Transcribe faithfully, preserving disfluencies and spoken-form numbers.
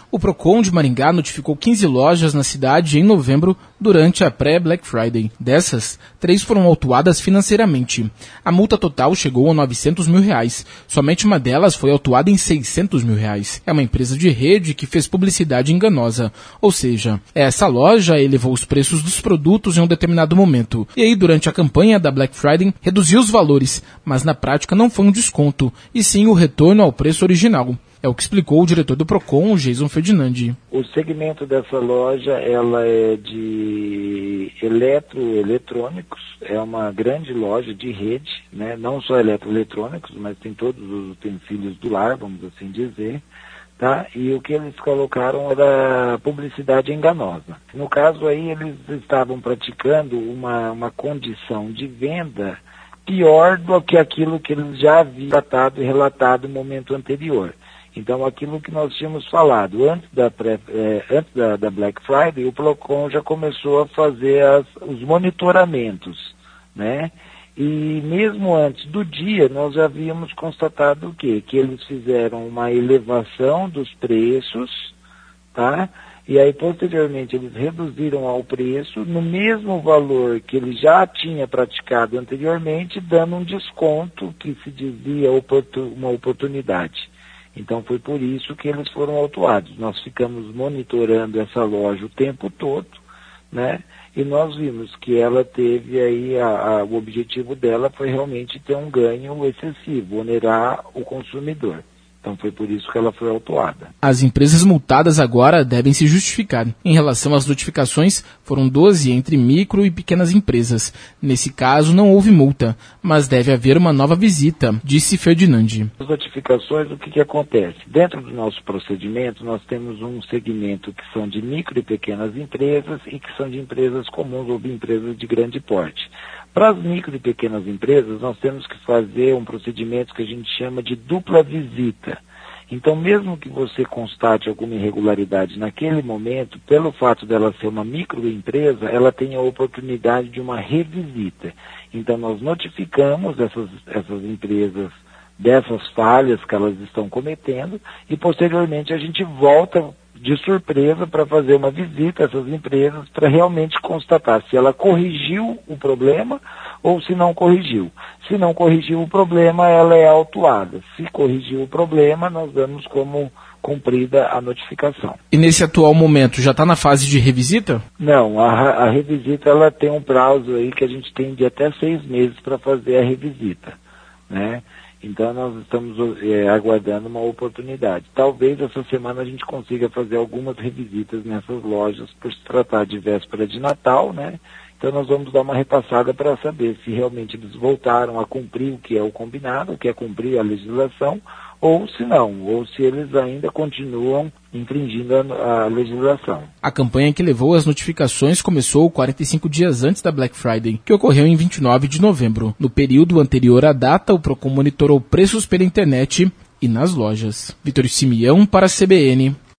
O Procon de Maringá notificou quinze lojas na cidade em novembro durante a pré-Black Friday. Dessas, três foram autuadas financeiramente. A multa total chegou a novecentos mil reais. Somente uma delas foi autuada em seiscentos mil reais. É uma empresa de rede que fez publicidade enganosa. Ou seja, essa loja elevou os preços dos produtos em um determinado momento. E aí, durante a campanha da Black Friday, reduziu os valores, mas na prática não foi um desconto, e sim o retorno ao preço original. É o que explicou o diretor do Procon, Jason Ferdinandi. O segmento dessa loja, ela é de eletroeletrônicos, é uma grande loja de rede, né? Não só eletroeletrônicos, mas tem todos os utensílios do lar, vamos assim dizer, tá? E o que eles colocaram era publicidade enganosa. No caso aí, eles estavam praticando uma, uma condição de venda pior do que aquilo que eles já haviam tratado e relatado no momento anterior. Então, aquilo que nós tínhamos falado antes da, pré, eh, antes da, da Black Friday, o Procon já começou a fazer as, os monitoramentos, né? E mesmo antes do dia, nós já havíamos constatado o quê? Que eles fizeram uma elevação dos preços, tá? E aí, posteriormente, eles reduziram ao preço no mesmo valor que ele já tinha praticado anteriormente, dando um desconto que se dizia oportun, uma oportunidade. Então foi por isso que eles foram autuados. Nós ficamos monitorando essa loja o tempo todo, né? E nós vimos que ela teve aí, a, a, o objetivo dela foi realmente ter um ganho excessivo, onerar o consumidor. Então foi por isso que ela foi autuada. As empresas multadas agora devem se justificar. Em relação às notificações, foram doze entre micro e pequenas empresas. Nesse caso, não houve multa, mas deve haver uma nova visita, disse Ferdinandi. As notificações, o que, que acontece? Dentro do nosso procedimento, nós temos um segmento que são de micro e pequenas empresas e que são de empresas comuns ou de empresas de grande porte. Para as micro e pequenas empresas, nós temos que fazer um procedimento que a gente chama de dupla visita. Então, mesmo que você constate alguma irregularidade naquele momento, pelo fato dela ser uma microempresa, ela tem a oportunidade de uma revisita. Então, nós notificamos essas, essas empresas dessas falhas que elas estão cometendo e, posteriormente, a gente volta de surpresa para fazer uma visita a essas empresas para realmente constatar se ela corrigiu o problema ou se não corrigiu. Se não corrigiu o problema, ela é autuada. Se corrigiu o problema, nós damos como cumprida a notificação. E nesse atual momento, já está na fase de revisita? Não, a, a revisita ela tem um prazo aí que a gente tem de até seis meses para fazer a revisita, né? Então nós estamos é, aguardando uma oportunidade. Talvez essa semana a gente consiga fazer algumas revisitas nessas lojas por se tratar de véspera de Natal, né? Então nós vamos dar uma repassada para saber se realmente eles voltaram a cumprir o que é o combinado, o que é cumprir a legislação, ou se não, ou se eles ainda continuam infringindo a, a legislação. A campanha que levou as notificações começou quarenta e cinco dias antes da Black Friday, que ocorreu em vinte e nove de novembro. No período anterior à data, o Procon monitorou preços pela internet e nas lojas. Vitor Simeão para a C B N.